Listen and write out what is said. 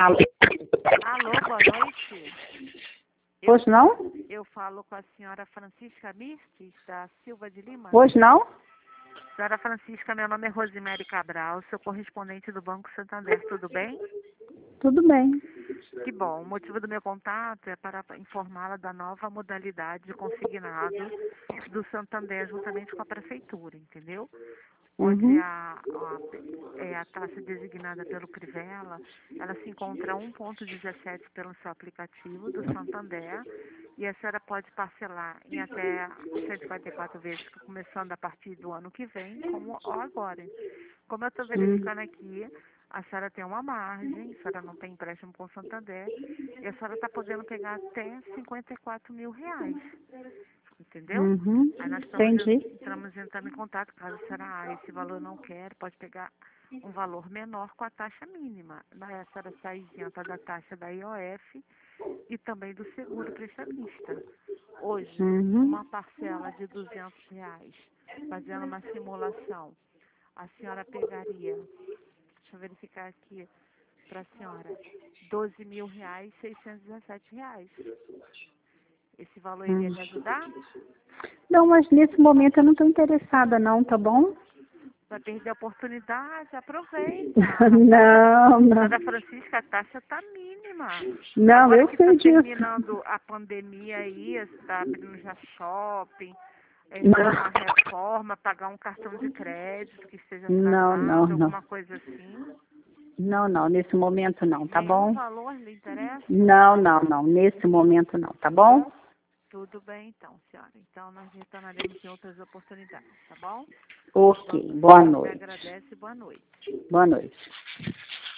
Alô? Alô, boa noite. Hoje não? Eu falo com a senhora Francisca Mirtes, da Silva de Lima. Hoje não? Senhora Francisca, meu nome é Rosemary Cabral, sou correspondente do Banco Santander, tudo bem? Tudo bem. Que bom. O motivo do meu contato é para informá-la da nova modalidade de consignado do Santander juntamente com a prefeitura, entendeu? Onde Uhum. a taxa designada pelo Crivella, ela se encontra a 1,17 pelo seu aplicativo do Santander, e a senhora pode parcelar em até 144 vezes, começando a partir do ano que vem, como agora. Como eu estou verificando aqui, a senhora tem uma margem, a senhora não tem empréstimo com o Santander, e a senhora está podendo pegar até 54 mil reais. Entendeu? Uhum. Aí nós Entendi. estamos entrando em contato, caso a senhora esse valor não quer, pode pegar um valor menor com a taxa mínima. Daí a senhora está isenta da taxa da IOF e também do seguro prestamista. Hoje, Uhum. uma parcela de R$ 200, fazendo uma simulação, a senhora pegaria, deixa eu verificar aqui para a senhora, R$ 12.617. Esse valor iria lhe ajudar? Não, mas nesse momento eu não estou interessada não, tá bom? Vai perder a oportunidade, aproveita. Não, não. Dona Francisca, a taxa está mínima. Não, Agora eu que sei está disso. terminando a pandemia aí, está abrindo já shopping, fazer Não. uma reforma, pagar um cartão de crédito que esteja Não, não, atrasado, não. alguma coisa assim. Não, não, nesse momento não, tá Nenhum bom? valor lhe interessa? Não, não, não, nesse momento não, tá bom? Tudo bem então, senhora. Então nós retornaremos em outras oportunidades, tá bom? Ok, boa Me noite. agradece e boa noite. Boa noite.